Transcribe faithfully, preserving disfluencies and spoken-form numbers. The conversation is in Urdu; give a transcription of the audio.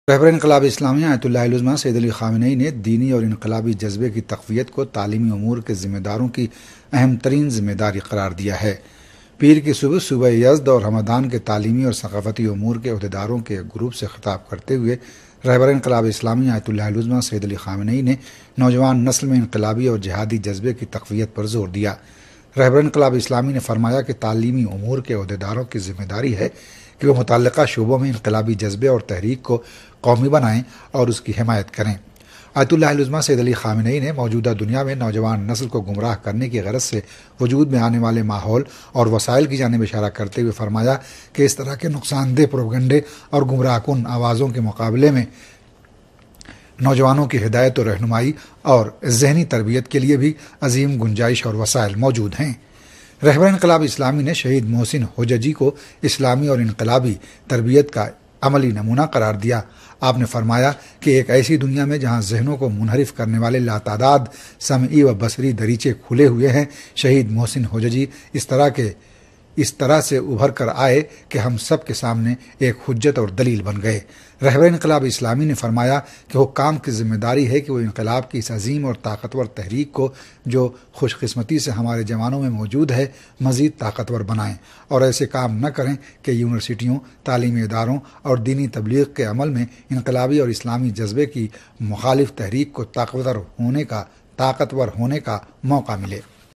رہبر انقلاب اسلامیہ آیت اللہ العظمہ سید علی خامنئی نے دینی اور انقلابی جذبے کی تقویت کو تعلیمی امور کے ذمہ داروں کی اہم ترین ذمہ داری قرار دیا ہے۔ پیر کی صبح صوبہ یزد اور ہمدان کے تعلیمی اور ثقافتی امور کے عہدیداروں کے گروپ سے خطاب کرتے ہوئے رہبر انقلاب اسلامیہ آیت اللہ العظمہ سید علی خامنئی نے نوجوان نسل میں انقلابی اور جہادی جذبے کی تقویت پر زور دیا۔ رہبر انقلاب اسلامی نے فرمایا کہ تعلیمی امور کے عہدیداروں کی ذمہ داری ہے کہ وہ متعلقہ شعبوں میں انقلابی جذبے اور تحریک کو قومی بنائیں اور اس کی حمایت کریں۔ آیت اللہ العظمہ سید علی خامنئی نے موجودہ دنیا میں نوجوان نسل کو گمراہ کرنے کی غرض سے وجود میں آنے والے ماحول اور وسائل کی جانب اشارہ کرتے ہوئے فرمایا کہ اس طرح کے نقصان دہ پروپیگنڈے اور گمراہ کن آوازوں کے مقابلے میں نوجوانوں کی ہدایت و رہنمائی اور ذہنی تربیت کے لیے بھی عظیم گنجائش اور وسائل موجود ہیں۔ رہبر انقلاب اسلامی نے شہید محسن حججی کو اسلامی اور انقلابی تربیت کا عملی نمونہ قرار دیا۔ آپ نے فرمایا کہ ایک ایسی دنیا میں جہاں ذہنوں کو منحرف کرنے والے لاتعداد سمعی و بصری دریچے کھلے ہوئے ہیں، شہید محسن حججی اس طرح کے اس طرح سے ابھر کر آئے کہ ہم سب کے سامنے ایک حجت اور دلیل بن گئے۔ رہبر انقلاب اسلامی نے فرمایا کہ حکام کی ذمہ داری ہے کہ وہ انقلاب کی اس عظیم اور طاقتور تحریک کو جو خوش قسمتی سے ہمارے جوانوں میں موجود ہے مزید طاقتور بنائیں اور ایسے کام نہ کریں کہ یونیورسٹیوں، تعلیمی اداروں اور دینی تبلیغ کے عمل میں انقلابی اور اسلامی جذبے کی مخالف تحریک کو طاقتور ہونے کا طاقتور ہونے کا موقع ملے۔